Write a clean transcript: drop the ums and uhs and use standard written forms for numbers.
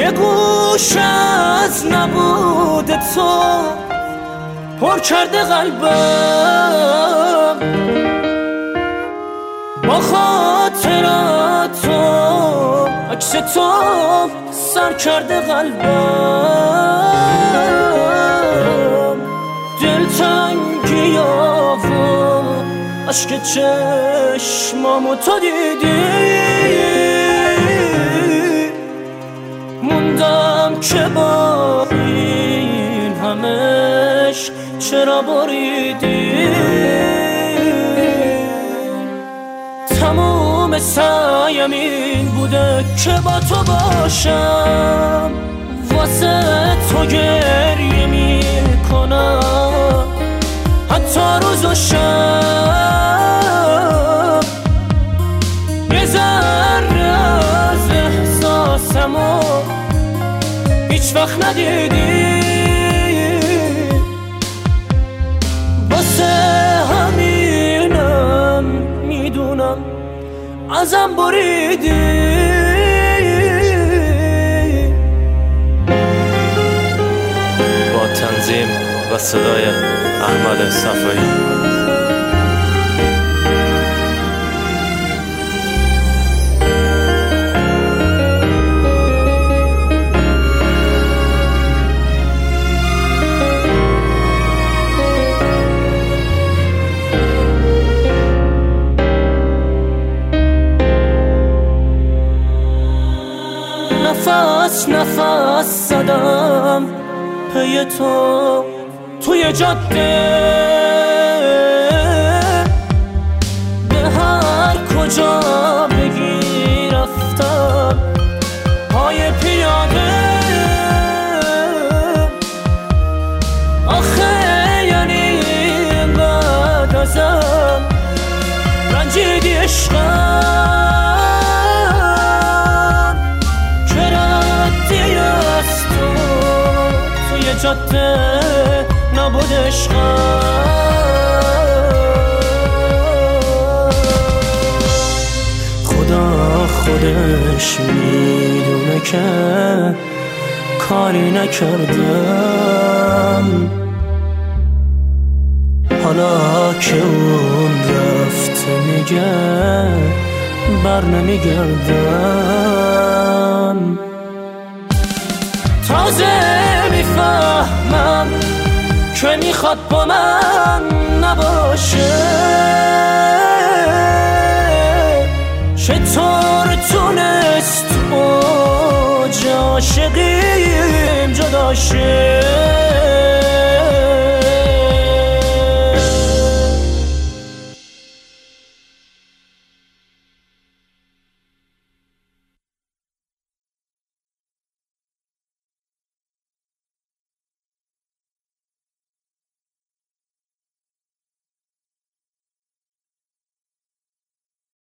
یه گوش از نبود تو پر کرده قلبم، با خاطرات تو عکس تو سر کرده قلبم. دلتنگی و عشق چشمامو تو دیدی، موندم که با این همش چرا بریدی. تموم سعیم این بوده که با تو باشم، واسه تو گریه میکنم حتی روز و شب. یه ذره از احساسمو هیچ وقت ندیدی، واسه همینم میدونم ازم بریدی. با تنظیم و صدای احمد صفایی. نفس نفس زدم پی تو توی جاده، به هر کجا بگی رفتم پای پیاده. آخه یعنی بعد ازم رنجیدی عشقم، که ردی از تو توی جاده نبود عشقم. خدا خودش میدونه که کاری نکردم، حالا که اون رفته میگه بر نمیگردم. تازه میفهمم که میخواد با من نباشه، چطور تونست اوج عاشقیم جدا شه.